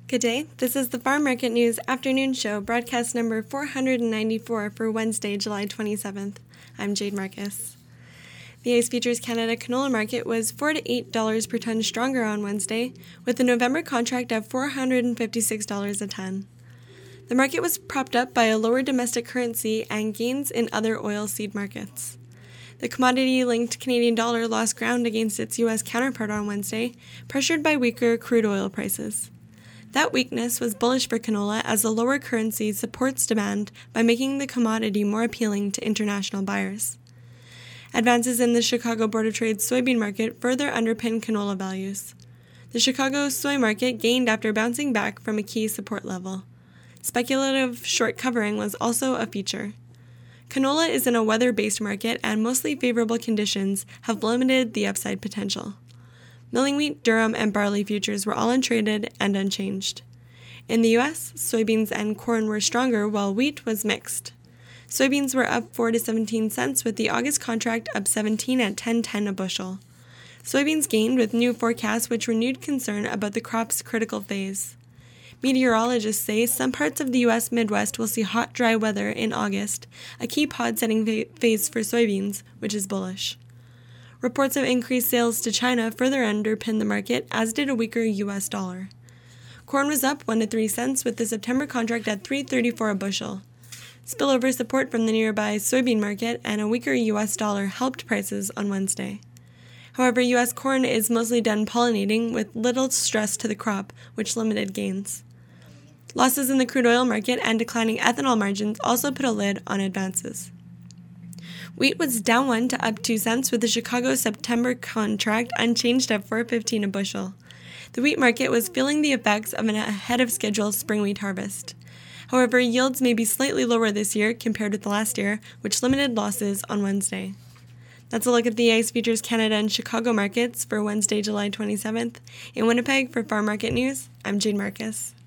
Good day. This is the Farm Market News Afternoon Show, broadcast number 494 for Wednesday, July 27th. I'm Jade Marcus. The ICE Futures Canada canola market was $4 to $8 per ton stronger on Wednesday, with the November contract at $456 a ton. The market was propped up by a lower domestic currency and gains in other oilseed markets. The commodity-linked Canadian dollar lost ground against its U.S. counterpart on Wednesday, pressured by weaker crude oil prices. That weakness was bullish for canola as the lower currency supports demand by making the commodity more appealing to international buyers. Advances in the Chicago Board of Trade soybean market further underpin canola values. The Chicago soy market gained after bouncing back from a key support level. Speculative short covering was also a feature. Canola is in a weather-based market and mostly favorable conditions have limited the upside potential. Milling wheat, durum, and barley futures were all untraded and unchanged. In the U.S., soybeans and corn were stronger while wheat was mixed. Soybeans were up 4 to 17 cents with the August contract up 17 at $10.10 a bushel. Soybeans gained with new forecasts which renewed concern about the crop's critical phase. Meteorologists say some parts of the U.S. Midwest will see hot, dry weather in August, a key pod-setting phase for soybeans, which is bullish. Reports of increased sales to China further underpinned the market, as did a weaker U.S. dollar. Corn was up 1 to 3 cents with the September contract at $3.34 a bushel. Spillover support from the nearby soybean market and a weaker U.S. dollar helped prices on Wednesday. However, U.S. corn is mostly done pollinating with little stress to the crop, which limited gains. Losses in the crude oil market and declining ethanol margins also put a lid on advances. Wheat was down 1 to up 2 cents with the Chicago September contract unchanged at $4.15 a bushel. The wheat market was feeling the effects of an ahead-of-schedule spring wheat harvest. However, yields may be slightly lower this year compared with the last year, which limited losses on Wednesday. That's a look at the ICE Futures Canada and Chicago markets for Wednesday, July 27th. In Winnipeg, for Farm Market News, I'm Jade Marcus.